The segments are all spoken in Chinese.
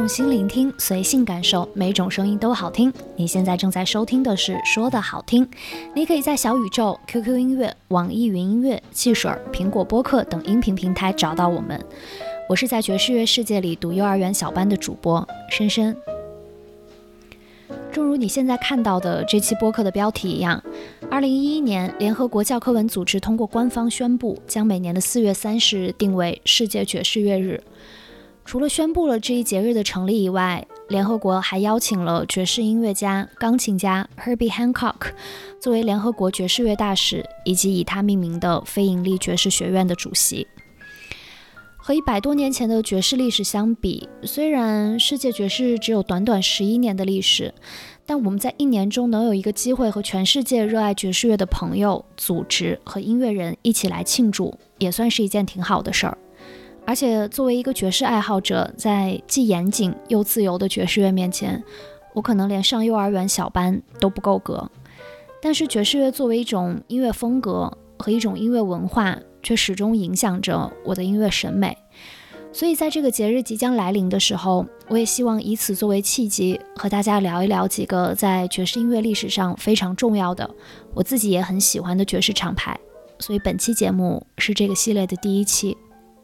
用心聆听，随性感受，每种声音都好听。你现在正在收听的是说的好听，你可以在小宇宙、QQ 音乐、网易云音乐、汽水、苹果播客等音频平台找到我们。我是在爵士乐世界里读幼儿园小班的主播深深。正如你现在看到的这期播客的标题一样，2011年联合国教科文组织通过官方宣布，将每年的4月30日定为世界爵士乐日。除了宣布了这一节日的成立以外，联合国还邀请了爵士音乐家、钢琴家 Herbie Hancock 作为联合国爵士乐大使，以及以他命名的非营利爵士学院的主席。和100多年前的爵士历史相比，虽然世界爵士只有短短11年的历史，但我们在1年中能有一个机会和全世界热爱爵士乐的朋友、组织和音乐人一起来庆祝，也算是一件挺好的事儿。而且作为一个爵士爱好者，在既严谨又自由的爵士乐面前，我可能连上幼儿园小班都不够格。但是爵士乐作为一种音乐风格和一种音乐文化，却始终影响着我的音乐审美。所以在这个节日即将来临的时候，我也希望以此作为契机，和大家聊一聊几个在爵士音乐历史上非常重要的，我自己也很喜欢的爵士厂牌。所以本期节目是这个系列的第1期。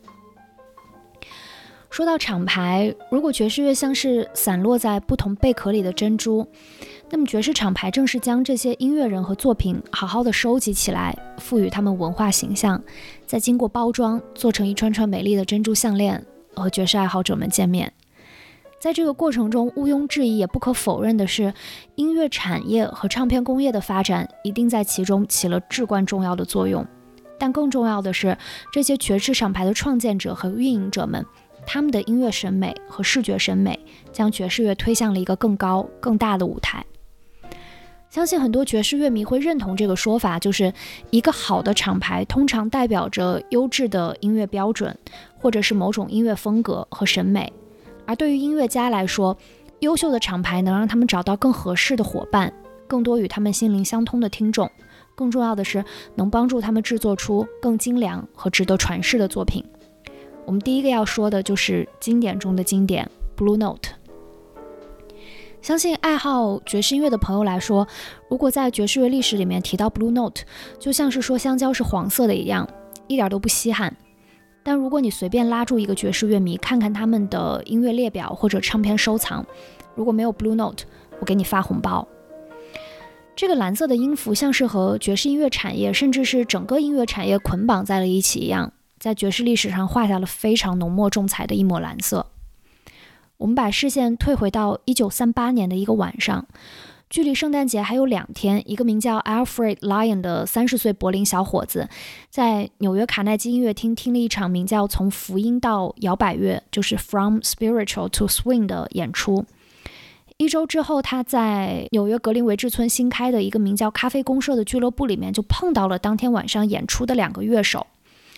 说到厂牌，如果爵士乐像是散落在不同贝壳里的珍珠，那么爵士厂牌正是将这些音乐人和作品好好的收集起来，赋予他们文化形象，再经过包装做成一串串美丽的珍珠项链，和爵士爱好者们见面。在这个过程中，毋庸置疑也不可否认的是，音乐产业和唱片工业的发展一定在其中起了至关重要的作用。但更重要的是，这些爵士厂牌的创建者和运营者们，他们的音乐审美和视觉审美将爵士乐推向了一个更高更大的舞台。相信很多爵士乐迷会认同这个说法，就是一个好的厂牌通常代表着优质的音乐标准，或者是某种音乐风格和审美。而对于音乐家来说，优秀的厂牌能让他们找到更合适的伙伴，更多与他们心灵相通的听众，更重要的是能帮助他们制作出更精良和值得传世的作品。我们第一个要说的就是经典中的经典 Blue Note。 相信爱好爵士音乐的朋友来说，如果在爵士乐历史里面提到 Blue Note， 就像是说香蕉是黄色的一样，一点都不稀罕。但如果你随便拉住一个爵士乐迷，看看他们的音乐列表或者唱片收藏，如果没有 Blue Note， 我给你发红包。这个蓝色的音符像是和爵士音乐产业甚至是整个音乐产业捆绑在了一起一样，在爵士历史上画下了非常浓墨重彩的一抹蓝色。我们把视线退回到1938年的一个晚上，距离圣诞节还有2天，一个名叫 Alfred Lion 的30岁柏林小伙子，在纽约卡耐基音乐厅听了一场名叫《从福音到摇摆乐》，就是 From Spiritual to Swing 的演出。1周之后，他在纽约格林维治村新开的一个名叫咖啡公社的俱乐部里面，就碰到了当天晚上演出的2个乐手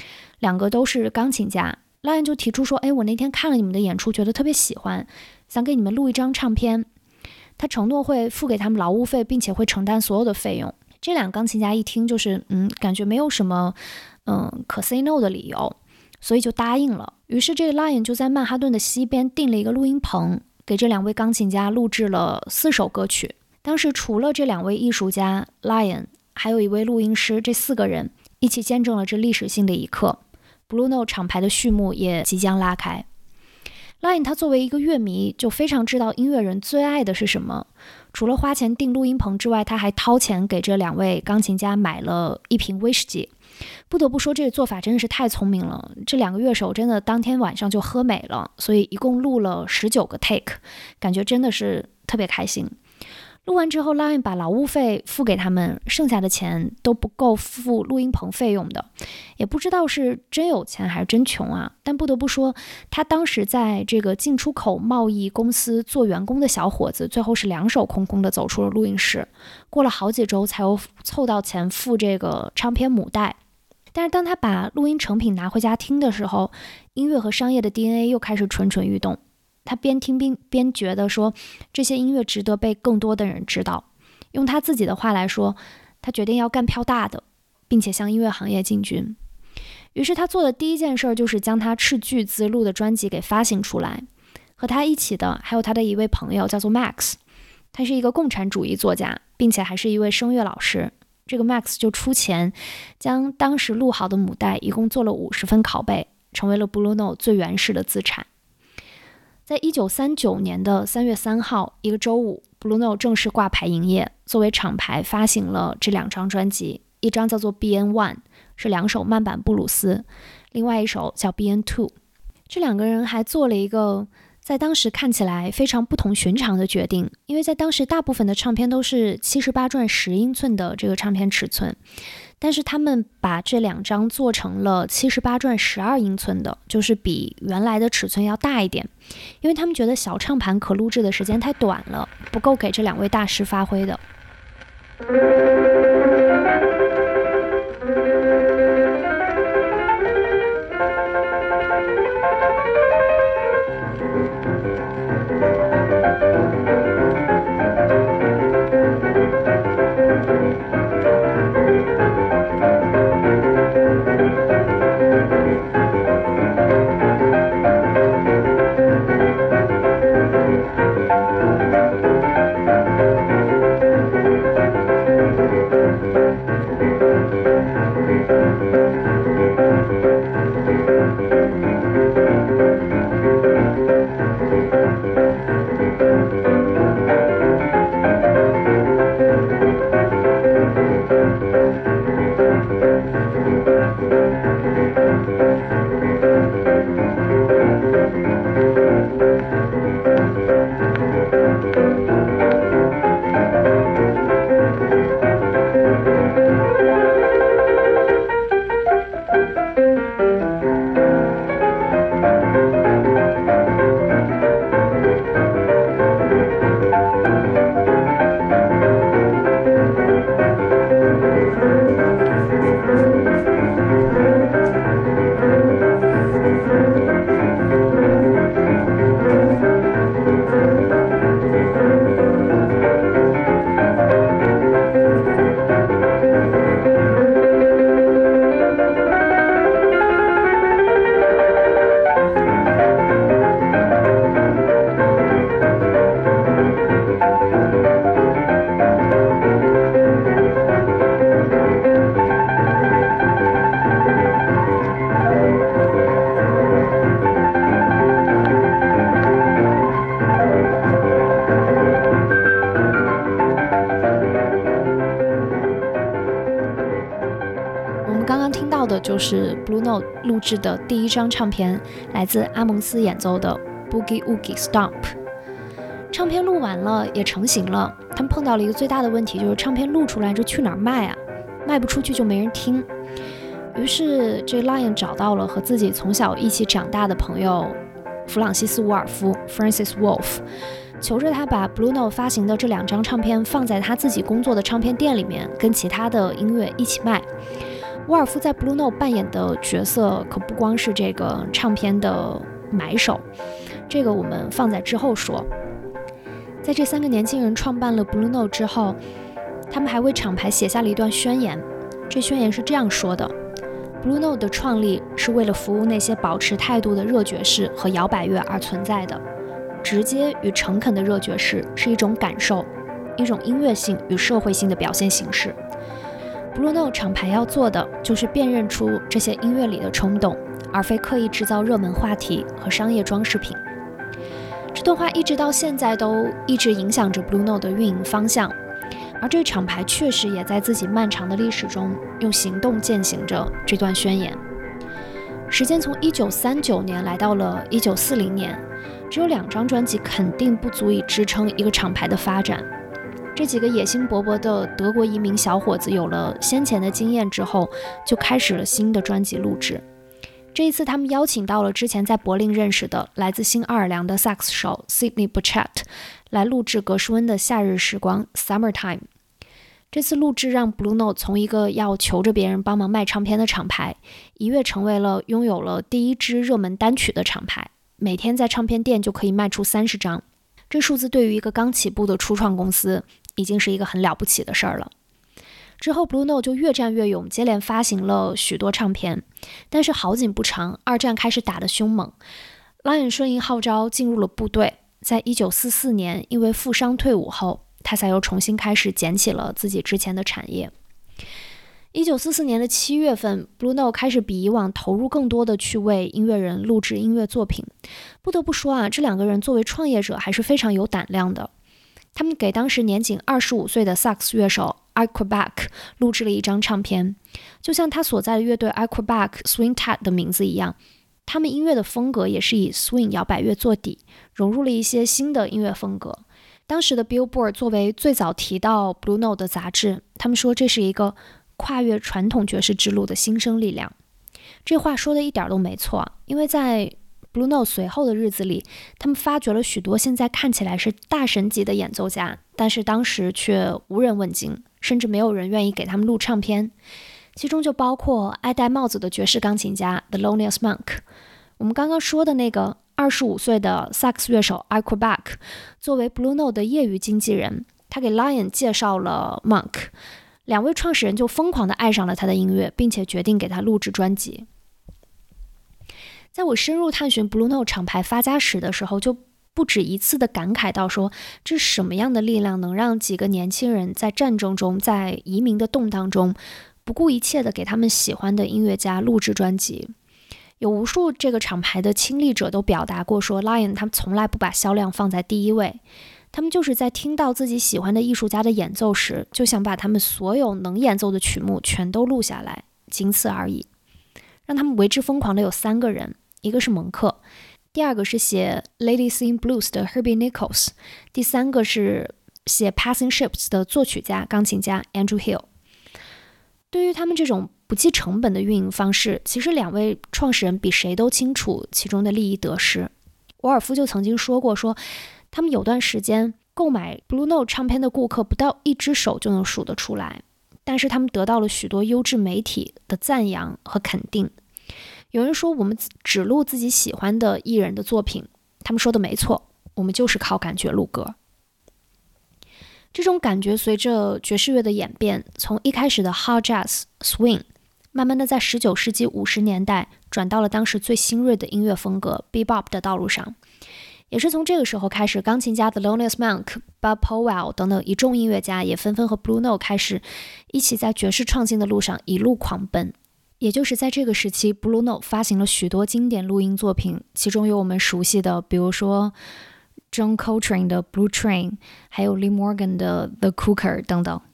，2个都是钢琴家。拉恩就提出说，我那天看了你们的演出，觉得特别喜欢，想给你们录一张唱片。他承诺会付给他们劳务费，并且会承担所有的费用。这2个钢琴家一听就是感觉没有什么可 say no 的理由，所以就答应了。于是这个 Lion 就在曼哈顿的西边订了一个录音棚，给这2位钢琴家录制了4首歌曲。当时除了这2位艺术家 Lion， 还有一位录音师，这4个人一起见证了这历史性的一刻。Blue Note 厂牌的序幕也即将拉开。Lion 他作为一个乐迷，就非常知道音乐人最爱的是什么。除了花钱订录音棚之外，他还掏钱给这2位钢琴家买了1瓶威士忌。不得不说，这个做法真的是太聪明了。这2个乐手真的当天晚上就喝美了，所以一共录了19个 take， 感觉真的是特别开心。录完之后， Lion 把劳务费付给他们，剩下的钱都不够付录音棚费用的。也不知道是真有钱还是真穷啊，但不得不说，他当时在这个进出口贸易公司做员工的小伙子，最后是2手空空的走出了录音室，过了好几周才又凑到钱付这个唱片母带。但是当他把录音成品拿回家听的时候，音乐和商业的 DNA 又开始蠢蠢欲动。他边听边觉得说，这些音乐值得被更多的人知道。用他自己的话来说，他决定要干票大的，并且向音乐行业进军。于是他做的第一件事就是将他斥巨资录的专辑给发行出来。 和他一起的还有他的一位朋友叫做 Max， 他是一个共产主义作家，并且还是一位声乐老师。这个 Max 就出钱将当时录好的母带一共做了50分拷贝，成为了 Blue Note 最原始的资产。在1939年的3月3号，一个周五， Blue Note 正式挂牌营业，作为厂牌发行了这2张专辑，一张叫做 BN1， 是2首慢版布鲁斯，另外一首叫 BN2。 这2个人还做了一个在当时看起来非常不同寻常的决定，因为在当时大部分的唱片都是78转10英寸的这个唱片尺寸，但是他们把这2张做成了78转12英寸的，就是比原来的尺寸要大一点，因为他们觉得小唱盘可录制的时间太短了，不够给这2位大师发挥的。就是 Blue Note 录制的第1张唱片，来自阿蒙斯演奏的 Boogie Woogie Stomp。 唱片录完了，也成型了，他们碰到了一个最大的问题，就是唱片录出来这去哪儿卖啊？卖不出去就没人听。于是这 Lion 找到了和自己从小一起长大的朋友弗朗西斯·伍尔夫 Francis Wolff， 求着他把 Blue Note 发行的这2张唱片放在他自己工作的唱片店里面，跟其他的音乐一起卖。伍尔夫在 Blue Note 扮演的角色可不光是这个唱片的买手，这个我们放在之后说。在这3个年轻人创办了 Blue Note 之后，他们还为厂牌写下了一段宣言。这宣言是这样说的： Blue Note 的创立是为了服务那些保持态度的热爵士和摇摆乐而存在的。直接与诚恳的热爵士是一种感受，一种音乐性与社会性的表现形式。Blue Note 厂牌要做的就是辨认出这些音乐里的冲动，而非刻意制造热门话题和商业装饰品。这段话一直到现在都一直影响着 Blue Note 的运营方向，而这个厂牌确实也在自己漫长的历史中用行动践行着这段宣言。时间从1939年来到了1940年，只有2张专辑肯定不足以支撑一个厂牌的发展。这几个野心勃勃的德国移民小伙子有了先前的经验之后，就开始了新的专辑录制。这一次他们邀请到了之前在柏林认识的来自新奥尔良的萨克斯手 Sidney Bechet 来录制格什温的夏日时光 Summertime。 这次录制让 Blue Note 从一个要求着别人帮忙卖唱片的厂牌，一跃成为了拥有了第1支热门单曲的厂牌，每天在唱片店就可以卖出30张。这数字对于一个刚起步的初创公司已经是一个很了不起的事儿了。之后 Blue Note 就越战越勇，接连发行了许多唱片，但是好景不长，2战开始打得凶猛， Lion 顺应号召进入了部队，在1944年因为负伤退伍后，他才又重新开始捡起了自己之前的产业。1944年的7月份 Blue Note 开始比以往投入更多的去为音乐人录制音乐作品。不得不说啊，这两个人作为创业者还是非常有胆量的。他们给当时年仅25岁的萨克斯乐手 Aquaback 录制了一张唱片，就像他所在的乐队 Aquaback Swingtat 的名字一样，他们音乐的风格也是以 swing 摇摆乐做底，融入了一些新的音乐风格。当时的 Billboard 作为最早提到 Blue Note 的杂志，他们说这是一个跨越传统爵士之路的新生力量。这话说的一点都没错，因为在 Blue Note 随后的日子里，他们发掘了许多现在看起来是大神级的演奏家，但是当时却无人问津，甚至没有人愿意给他们录唱片。其中就包括爱戴帽子的爵士钢琴家 Thelonious Monk。 我们刚刚说的那个25岁的萨克斯乐手 Aquaback 作为 Blue Note 的业余经纪人，他给 Lion 介绍了 Monk，两位创始人就疯狂地爱上了他的音乐，并且决定给他录制专辑。在我深入探寻 Blue Note 厂牌发家史的时候，就不止一次地感慨到说，这是什么样的力量能让几个年轻人在战争中，在移民的动荡中，不顾一切地给他们喜欢的音乐家录制专辑。有无数这个厂牌的亲历者都表达过说 Lion 他们从来不把销量放在第一位，他们就是在听到自己喜欢的艺术家的演奏时，就想把他们所有能演奏的曲目全都录下来，仅此而已。让他们为之疯狂的有3个人，一个是蒙克，第二个是写 Lady Sing Blues 的 Herbie Nichols， 第3个是写 Passing Ships 的作曲家、钢琴家 Andrew Hill。 对于他们这种不计成本的运营方式，其实两位创始人比谁都清楚其中的利益得失。沃尔夫就曾经说过，他们有段时间购买 Blue Note 唱片的顾客不到1只手就能数得出来，但是他们得到了许多优质媒体的赞扬和肯定。有人说我们只录自己喜欢的艺人的作品，他们说的没错，我们就是靠感觉录歌。这种感觉随着爵士乐的演变，从一开始的 Hard Jazz Swing， 慢慢的在19世纪50年代转到了当时最新锐的音乐风格 Bebop 的道路上。也是从这个时候开始，钢琴家 Thelonious Monk、Bud Powell 等等一众音乐家也纷纷和 Blue Note 开始一起在爵士创新的路上一路狂奔。也就是在这个时期， Blue Note 发行了许多经典录音作品，其中有我们熟悉的，比如说 John Coltrane 的 Blue Train， 还有 Lee Morgan 的 The Cooker 等等。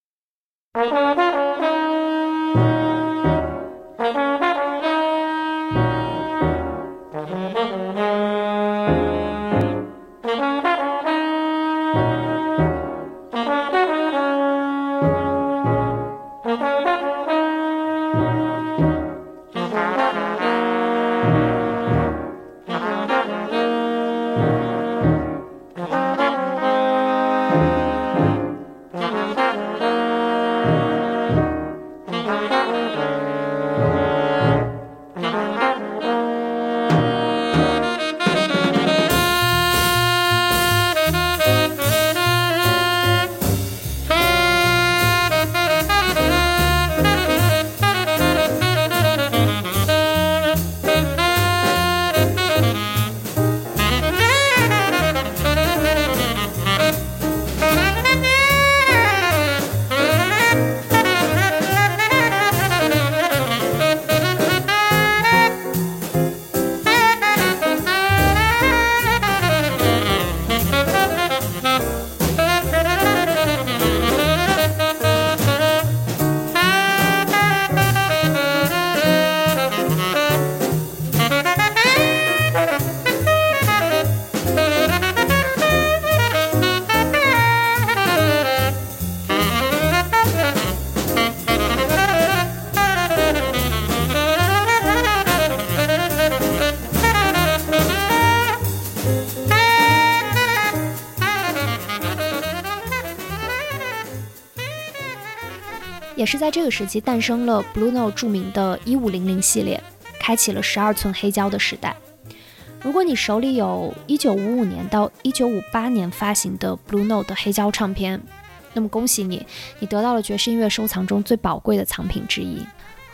也是在这个时期诞生了 Blue Note 著名的1500系列，开启了12寸黑胶的时代。如果你手里有1955年到1958年发行的 Blue Note 的黑胶唱片，那么恭喜你，你得到了爵士音乐收藏中最宝贵的藏品之一。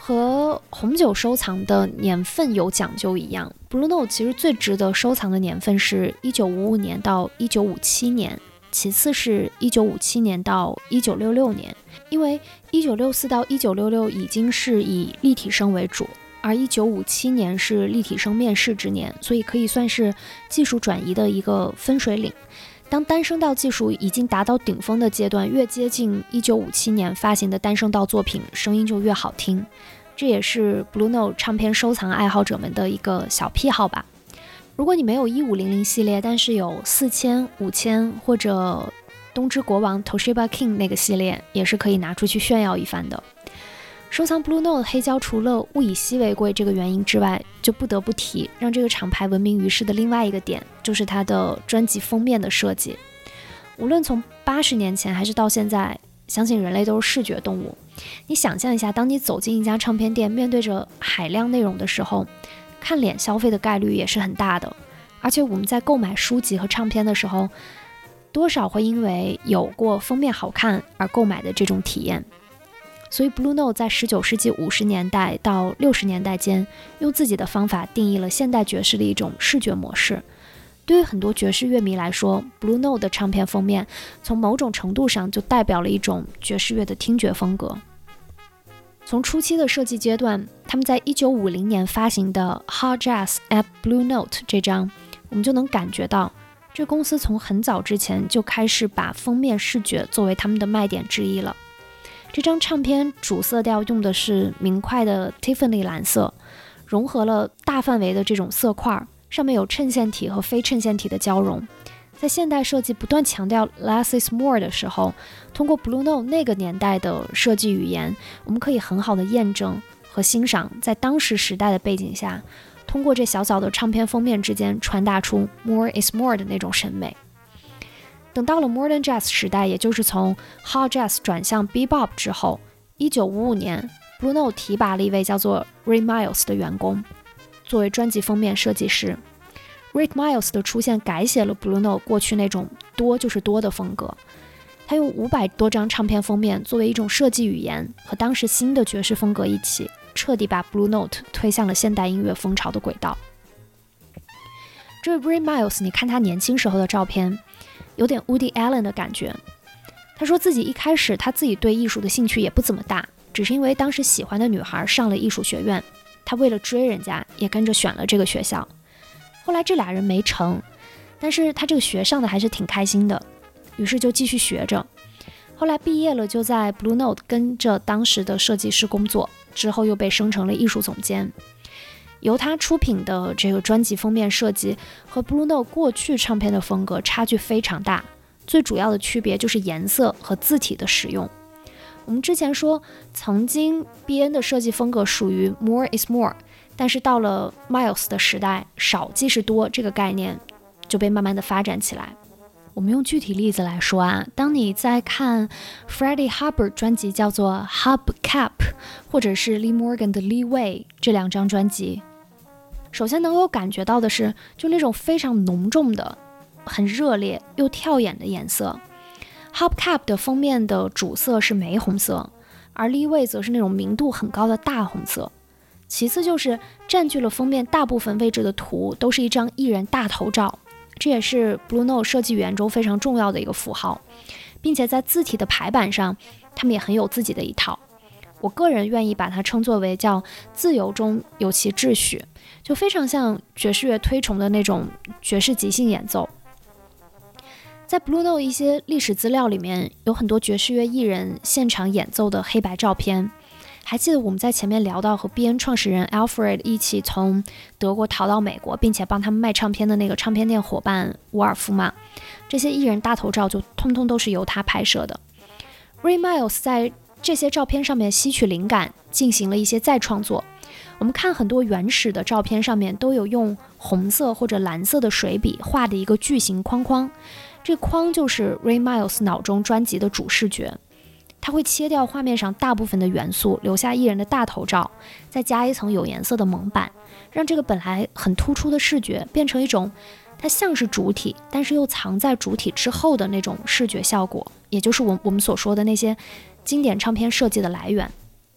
和红酒收藏的年份有讲究一样， Blue Note 其实最值得收藏的年份是1955年到1957年，其次是1957年到1966年，因为1964到1966已经是以立体声为主，而1957年是立体声面世之年，所以可以算是技术转移的一个分水岭。当单声道技术已经达到顶峰的阶段，越接近1957年发行的单声道作品，声音就越好听。这也是 Blue Note 唱片收藏爱好者们的一个小癖好吧。如果你没有1500系列，但是有4000、5000或者东芝国王 Toshiba King 那个系列，也是可以拿出去炫耀一番的。收藏 Blue Note 黑胶除了物以稀为贵这个原因之外，就不得不提让这个厂牌闻名于世的另外一个点，就是它的专辑封面的设计。无论从80年前还是到现在，相信人类都是视觉动物。你想象一下，当你走进一家唱片店，面对着海量内容的时候，看脸消费的概率也是很大的。而且我们在购买书籍和唱片的时候，多少会因为有过封面好看而购买的这种体验。所以 Blue Note 在19世纪50年代到60年代间，用自己的方法定义了现代爵士的一种视觉模式。对于很多爵士乐迷来说， Blue Note 的唱片封面从某种程度上就代表了一种爵士乐的听觉风格。从初期的设计阶段，他们在1950年发行的 Hard Jazz at Blue Note 这张，我们就能感觉到这公司从很早之前就开始把封面视觉作为他们的卖点之一了。这张唱片主色调用的是明快的 Tiffany 蓝色，融合了大范围的这种色块，上面有衬线体和非衬线体的交融。在现代设计不断强调 less is more 的时候，通过 Blue Note 那个年代的设计语言，我们可以很好的验证和欣赏在当时时代的背景下，通过这小小的唱片封面之间传达出 more is more 的那种审美。等到了 Modern Jazz 时代，也就是从 Hard Jazz 转向 Bebop 之后，1955年 Blue Note 提拔了一位叫做 Ray Miles 的员工作为专辑封面设计师。Ray Miles 的出现改写了 Blue Note 过去那种多就是多的风格，他用500多张唱片封面作为一种设计语言，和当时新的爵士风格一起，彻底把 Blue Note 推向了现代音乐风潮的轨道。这位 Ray Miles， 你看他年轻时候的照片，有点 Woody Allen 的感觉。他说自己一开始他自己对艺术的兴趣也不怎么大，只是因为当时喜欢的女孩上了艺术学院，他为了追人家也跟着选了这个学校。后来这俩人没成，但是他这个学上的还是挺开心的，于是就继续学着。后来毕业了，就在 Blue Note 跟着当时的设计师工作，之后又被升成了艺术总监。由他出品的这个专辑封面设计和 Blue Note 过去唱片的风格差距非常大，最主要的区别就是颜色和字体的使用。我们之前说，曾经 BN 的设计风格属于 more is more， 但是到了 Miles 的时代，少即是多这个概念就被慢慢的发展起来。我们用具体例子来说啊，当你在看 Freddie Hubbard 专辑叫做 Hubcap， 或者是 Lee Morgan 的 Lee Way 这两张专辑，首先能够感觉到的是，就那种非常浓重的、很热烈又跳眼的颜色。Hubcap 的封面的主色是玫红色，而 Lee Way 则是那种明度很高的大红色。其次就是占据了封面大部分位置的图都是一张艺人大头照，这也是 Blue Note 设计语言中非常重要的一个符号，并且在字体的排版上，他们也很有自己的一套。我个人愿意把它称作为叫自由中有其秩序，就非常像爵士乐推崇的那种爵士即兴演奏。在 Blue Note 一些历史资料里面，有很多爵士乐艺人现场演奏的黑白照片。还记得我们在前面聊到和 BN 创始人 Alfred 一起从德国逃到美国，并且帮他们卖唱片的那个唱片店伙伴沃尔夫吗？这些艺人大头照就通通都是由他拍摄的。Ray Miles 在这些照片上面吸取灵感，进行了一些再创作。我们看很多原始的照片上面都有用红色或者蓝色的水笔画的一个巨型框框，这框就是 Ray Miles 脑中专辑的主视觉。他会切掉画面上大部分的元素，留下艺人的大头照，再加一层有颜色的蒙版，让这个本来很突出的视觉变成一种它像是主体，但是又藏在主体之后的那种视觉效果，也就是我们所说的那些经典唱片设计的来源。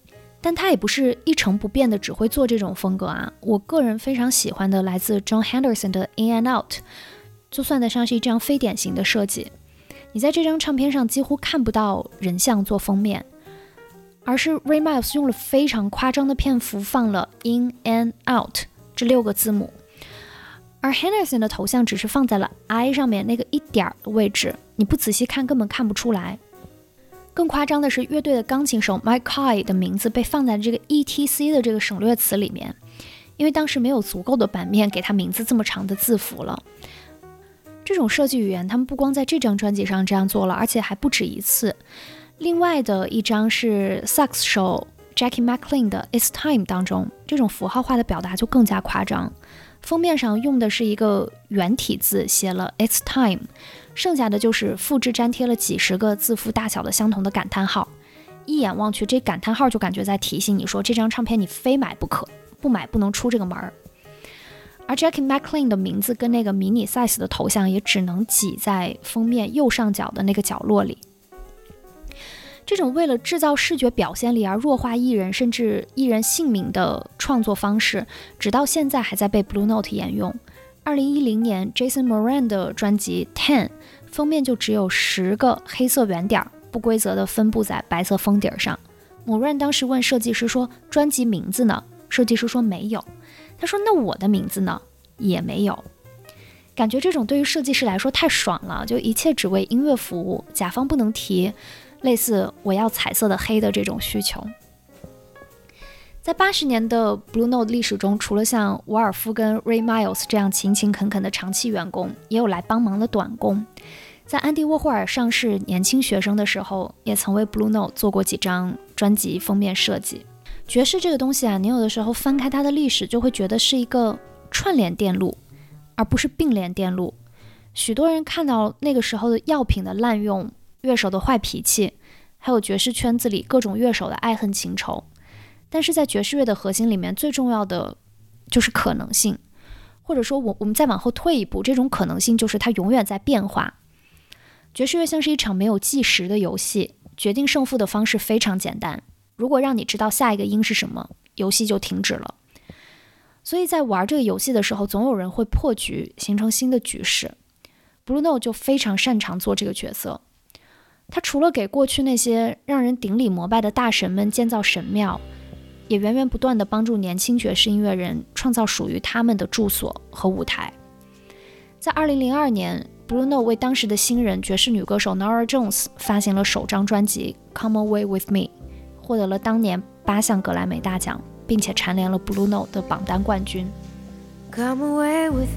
但他也不是一成不变的只会做这种风格啊。我个人非常喜欢的来自 John Henderson 的 In and Out 就算得上是一张非典型的设计。你在这张唱片上几乎看不到人像做封面，而是 Ray Miles 用了非常夸张的片幅放了 In and Out 这6个字母，而 Henderson 的头像只是放在了 I 上面那个一点的位置，你不仔细看根本看不出来。更夸张的是，乐队的钢琴手 Mike Kay 的名字被放在这个 ETC 的这个省略词里面，因为当时没有足够的版面给他名字这么长的字符了。这种设计语言他们不光在这张专辑上这样做了，而且还不止一次。另外的一张是萨克斯手 Jackie McLean 的 It's Time 当中，这种符号化的表达就更加夸张。封面上用的是一个圆体字，写了 It's Time， 剩下的就是复制粘贴了几十个字符大小的相同的感叹号。一眼望去，这感叹号就感觉在提醒你说，这张唱片你非买不可，不买不能出这个门。而 Jackie McLean 的名字跟那个迷你 size 的头像也只能挤在封面右上角的那个角落里。这种为了制造视觉表现力而弱化艺人甚至艺人姓名的创作方式，直到现在还在被 Blue Note 沿用。2010年 Jason Moran 的专辑 Ten 封面就只有10个黑色圆点，不规则的分布在白色封底上。Moran 当时问设计师说，专辑名字呢？设计师说没有。他说，那我的名字呢？也没有。感觉这种对于设计师来说太爽了，就一切只为音乐服务，甲方不能提类似我要彩色的黑的这种需求。在80年的 Blue Note 历史中，除了像沃尔夫跟 Ray Miles 这样勤勤恳恳的长期员工，也有来帮忙的短工。在安迪沃霍尔尚是年轻学生的时候，也曾为 Blue Note 做过几张专辑封面设计。爵士这个东西啊，你有的时候翻开它的历史，就会觉得是一个串联电路，而不是并联电路。许多人看到那个时候的药品的滥用，乐手的坏脾气，还有爵士圈子里各种乐手的爱恨情仇。但是在爵士乐的核心里面，最重要的就是可能性，或者说我们再往后退一步，这种可能性就是它永远在变化。爵士乐像是一场没有计时的游戏，决定胜负的方式非常简单，如果让你知道下一个音是什么，游戏就停止了。所以在玩这个游戏的时候，总有人会破局，形成新的局势。Blue Note 就非常擅长做这个角色。他除了给过去那些让人顶礼膜拜的大神们建造神庙，也源源不断地帮助年轻爵士音乐人创造属于他们的住所和舞台。在2002年 Blue Note 为当时的新人爵士女歌手 Norah Jones 发行了首张专辑 Come Away With Me， 获得了当年8项格莱美大奖，并且蝉联了 Blue Note 的榜单冠军。 Come away with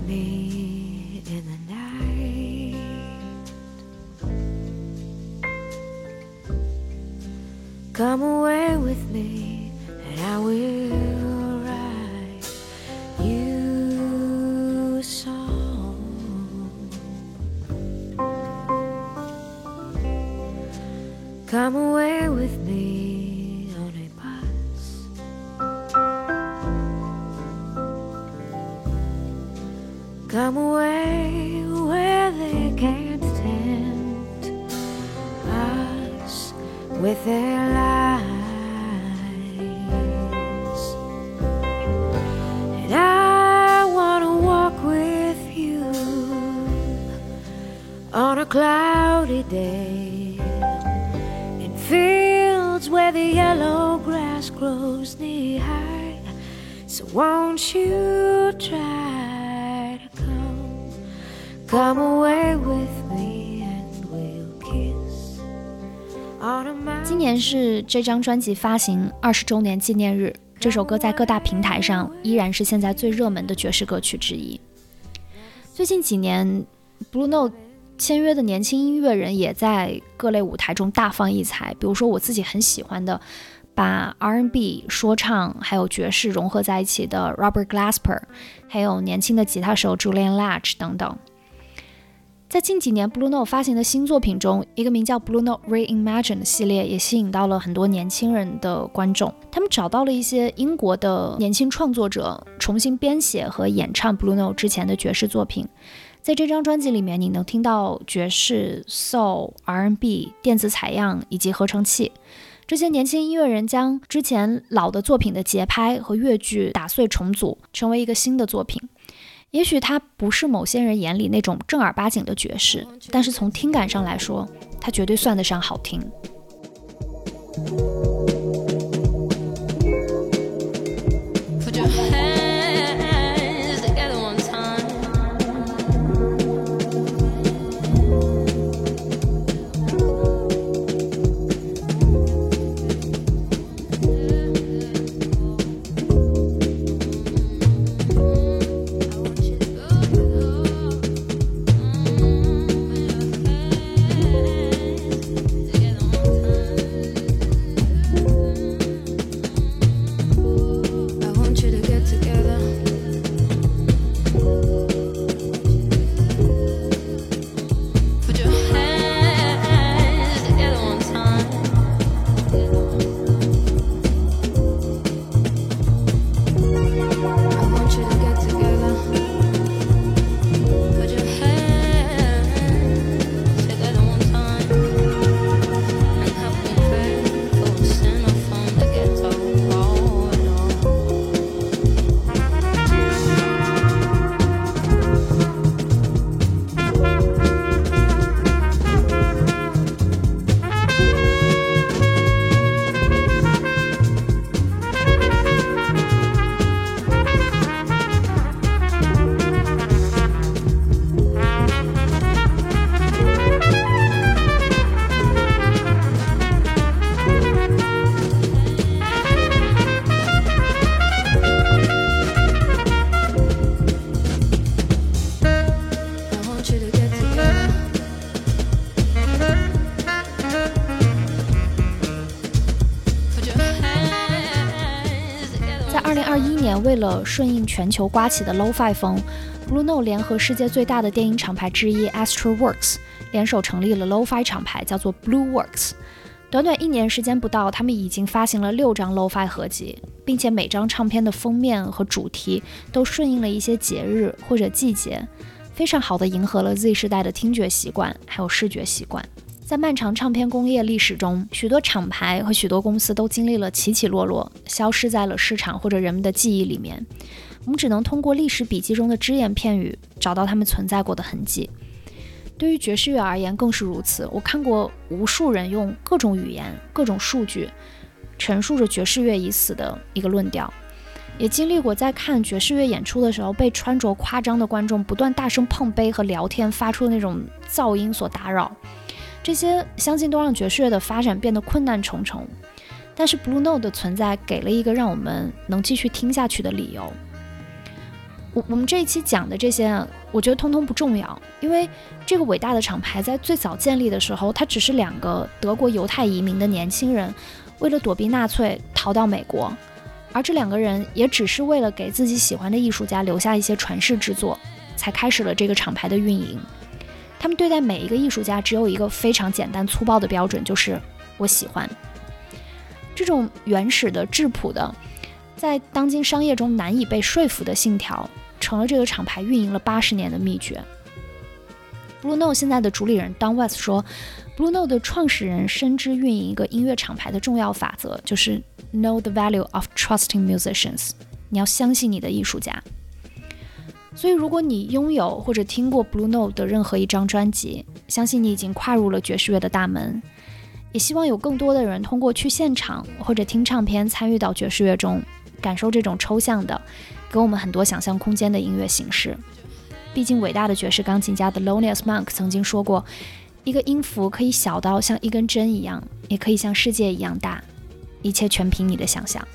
me in the night, come away with me and I will write you a song. Come away with me on a bus, come away where they can't tempt us with their lies. And I want to walk with you on a cloudy day in fields where the yellow grass grows knee high. So won't you try to come away with me and we'll kiss on a mountain. 今年是这张专辑发行20周年纪念日，这首歌在各大平台上依然是现在最热门的爵士歌曲之一。最近几年 Blue Note 签约的年轻音乐人也在各类舞台中大放异彩，比如说我自己很喜欢的把 R&B 说唱还有爵士融合在一起的 Robert Glasper， 还有年轻的吉他手 Julian Lage 等等。在近几年 Blue Note 发行的新作品中，一个名叫 Blue Note Reimagined 的系列也吸引到了很多年轻人的观众。他们找到了一些英国的年轻创作者，重新编写和演唱 Blue Note 之前的爵士作品。在这张专辑里面，你能听到爵士、soul、R&B、电子采样以及合成器， 这些年轻音乐人将之前老的作品的节拍和乐句打碎重组，成为一个新的作品。也许它不是某些人眼里那种正儿八经的爵士，但是从听感上来说，它绝对算得上好听。为了顺应全球刮起的 Lo-Fi 风， Blue Note 联合世界最大的电音厂牌之一 Astralwerks 联手成立了 Lo-Fi 厂牌，叫做 Blueworks。 短短1年时间不到，他们已经发行了6张 Lo-Fi 合辑，并且每张唱片的封面和主题都顺应了一些节日或者季节，非常好的迎合了 Z 世代的听觉习惯还有视觉习惯。在漫长唱片工业历史中，许多厂牌和许多公司都经历了起起落落，消失在了市场或者人们的记忆里面。我们只能通过历史笔记中的只言片语找到他们存在过的痕迹。对于爵士乐而言更是如此，我看过无数人用各种语言、各种数据陈述着爵士乐已死的一个论调，也经历过在看爵士乐演出的时候被穿着夸张的观众不断大声碰杯和聊天发出的那种噪音所打扰。这些相信都让爵士乐的发展变得困难重重，但是 Blue Note 的存在给了一个让我们能继续听下去的理由。我们这一期讲的这些，我觉得通通不重要，因为这个伟大的厂牌在最早建立的时候，它只是2个德国犹太移民的年轻人为了躲避纳粹逃到美国，而这2个人也只是为了给自己喜欢的艺术家留下一些传世之作，才开始了这个厂牌的运营。他们对待每一个艺术家只有一个非常简单粗暴的标准，就是我喜欢。这种原始的质朴的在当今商业中难以被说服的信条，成了这个厂牌运营了80年的秘诀。 Blue Note 现在的主理人 Don West 说， Blue Note 的创始人深知运营一个音乐厂牌的重要法则，就是 Know the value of trusting musicians， 你要相信你的艺术家。所以如果你拥有或者听过 Blue Note 的任何一张专辑，相信你已经跨入了爵士乐的大门。也希望有更多的人通过去现场或者听唱片参与到爵士乐中，感受这种抽象的给我们很多想象空间的音乐形式。毕竟伟大的爵士钢琴家的 Thelonious Monk 曾经说过，一个音符可以小到像一根针一样，也可以像世界一样大，一切全凭你的想象。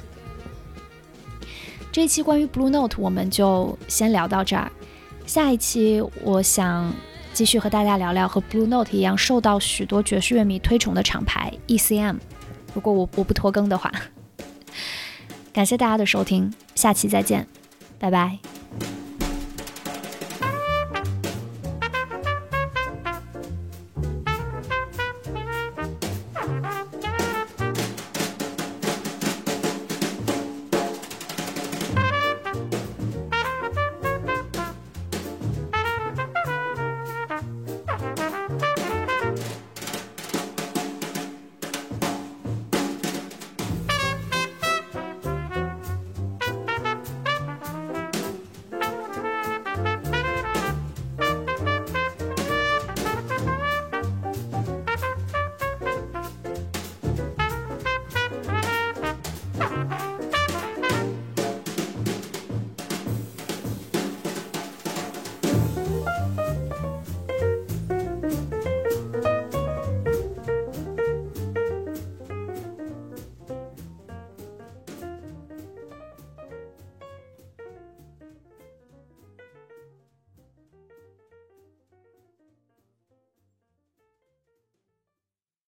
这一期关于 Blue Note 我们就先聊到这儿，下一期我想继续和大家聊聊和 Blue Note 一样受到许多爵士乐迷推崇的厂牌 ECM， 如果我不拖更的话。感谢大家的收听，下期再见，拜拜。